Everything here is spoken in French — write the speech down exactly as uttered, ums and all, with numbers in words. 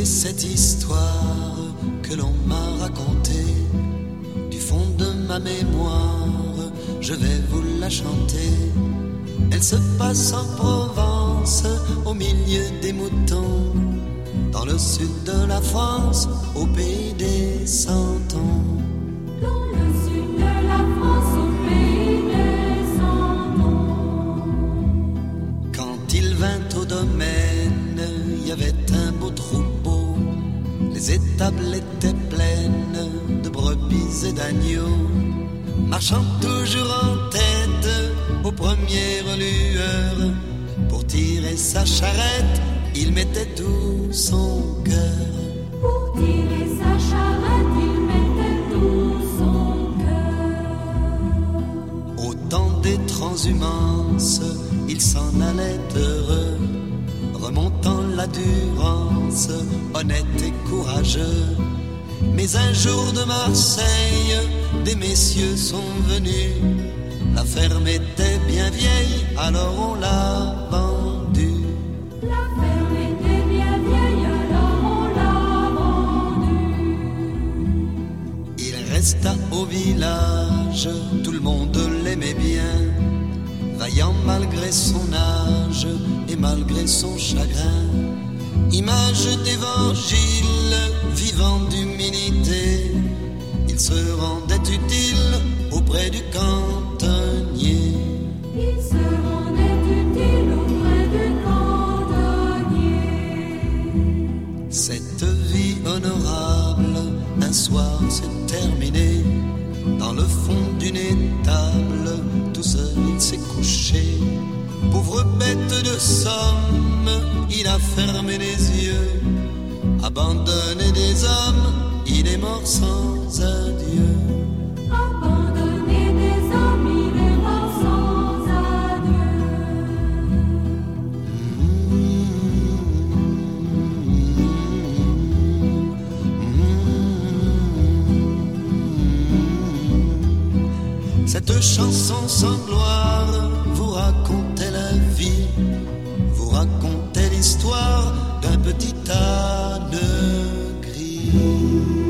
cette histoire que l'on m'a racontée du fond de ma mémoire, je vais vous la chanter. Elle se passe en Provence, au milieu des moutons, dans le sud de la France, au pays des Cent-Ans. Dans le sud de la France, au pays des Cent-Ans. Quand il vint au domaine, il y avait un beau troupeau. Les étables étaient pleines de brebis et d'agneaux. Marchant toujours en tête aux premières lueurs, pour tirer sa charrette, il mettait tout son cœur. Pour tirer sa charrette, il mettait tout son cœur. Au temps des transhumances, il s'en allait heureux, remontant la Durance, honnête et courageux. Mais un jour de Marseille, des messieurs sont venus. La ferme était bien vieille, alors on l'a vendue. La ferme était bien vieille, alors on l'a vendue. Il resta au village, tout le monde l'aimait bien, vaillant malgré son âge et malgré son chagrin. Image d'évangile, vivant d'humilité, il se rendait utile auprès du cantonnier. Il se rendait utile auprès du cantonnier. Cette vie honorable, un soir s'est terminée. Dans le fond d'une étable, tout seul il s'est couché. Pauvre bête de somme, il a fermé les yeux. Abandonné des hommes, il est mort sans adieu. Abandonné des hommes, il est mort sans adieu. Cette chanson sans gloire vous racontait la vie, vous racontait l'histoire d'un petit âne gris.